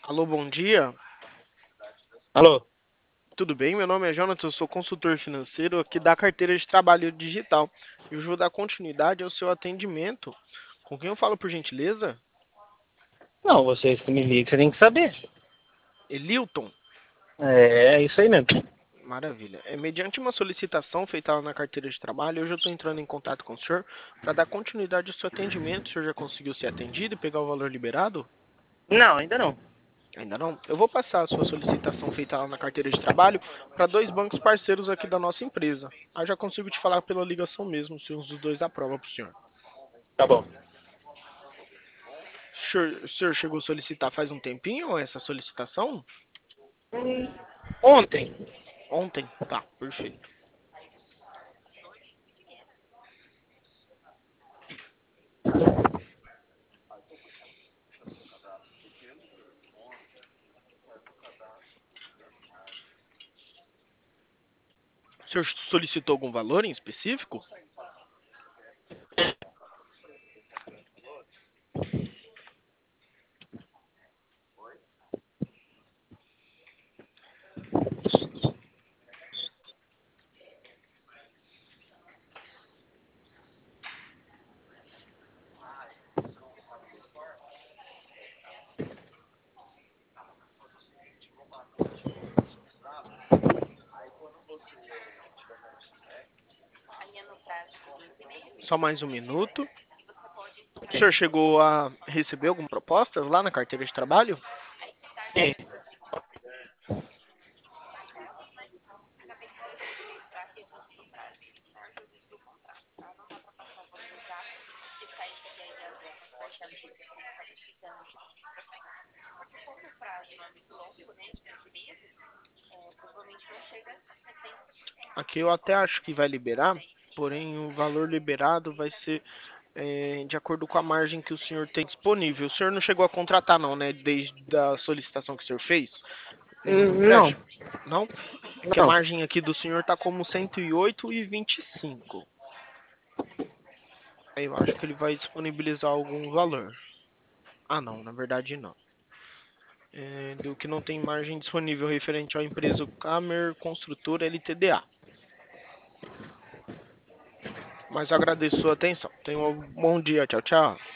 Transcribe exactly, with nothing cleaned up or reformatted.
Alô, bom dia. Alô? Tudo bem? Meu nome é Jonathan, eu sou consultor financeiro aqui da carteira de trabalho digital. E eu vou dar continuidade ao seu atendimento. Com quem eu falo, por gentileza? Não, vocês que me ligam, você tem que saber. Elilton. É, é isso aí mesmo. Maravilha. É mediante uma solicitação feita lá na carteira de trabalho, hoje eu estou entrando em contato com o senhor para dar continuidade ao seu atendimento. O senhor já conseguiu ser atendido e pegar o valor liberado? Não, ainda não. Ainda não? Eu vou passar a sua solicitação feita lá na carteira de trabalho para dois bancos parceiros aqui da nossa empresa. Aí já consigo te falar pela ligação mesmo, se um dos dois aprova para o senhor. Tá bom. O senhor, o senhor chegou a solicitar faz um tempinho essa solicitação? Hum, Ontem. Ontem? Tá, perfeito. O senhor solicitou algum valor em específico? Só mais um minuto. O senhor chegou a receber alguma proposta lá na carteira de trabalho? Sim. Aqui eu até acho que vai liberar, porém o valor liberado vai ser é, de acordo com a margem que o senhor tem disponível. O senhor não chegou a contratar, não, né? Desde a solicitação que o senhor fez? Nenhum Hum, Não, empréstimo? Não? É que a não. margem aqui do senhor está como cento e oito e vinte e cinco. Aí eu acho que ele vai disponibilizar algum valor. Ah, não, na verdade não. É, do que não tem margem disponível referente à empresa Camer Construtora L T D A. Mas agradeço a sua atenção. Tenha um bom dia. Tchau, tchau.